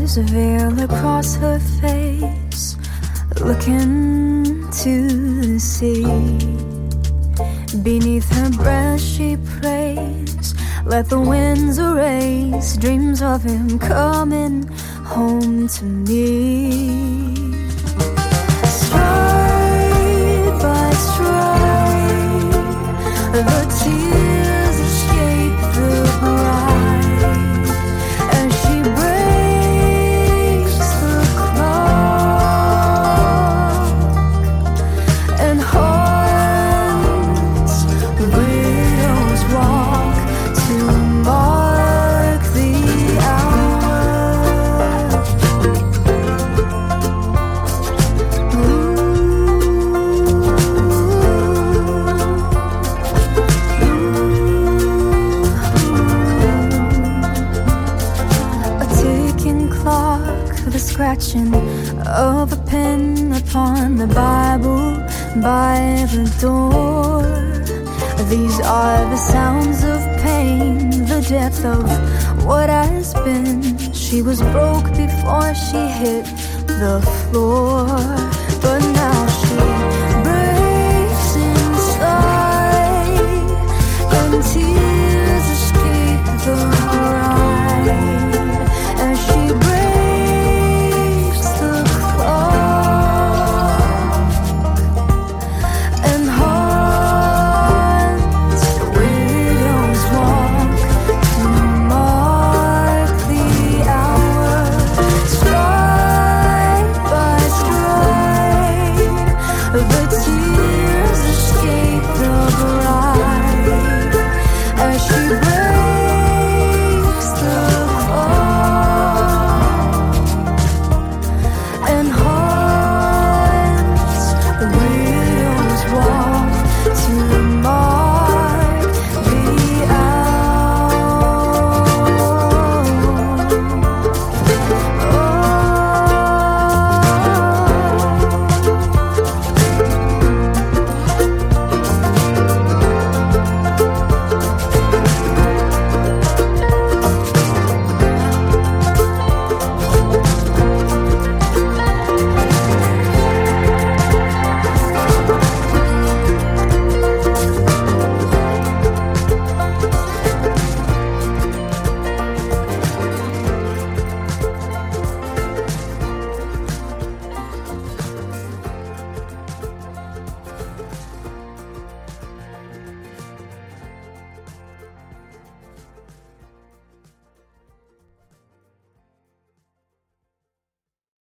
tears veil across her face, looking to the sea. Beneath her breath she prays, let the winds erase dreams of him coming home to me. Stride by stride, the tears escape the bride as she breaks the clock and hearts widows walk to mark the hour. A ticking clock, the scratching of a pen upon the Bible by the door. These are the sounds of pain, the depth of what has been. She was broke before she hit the floor, but now she breaks inside and tears escape the bride as she breaks the clock and hearts widows walk to mark the hour. Stride by stride,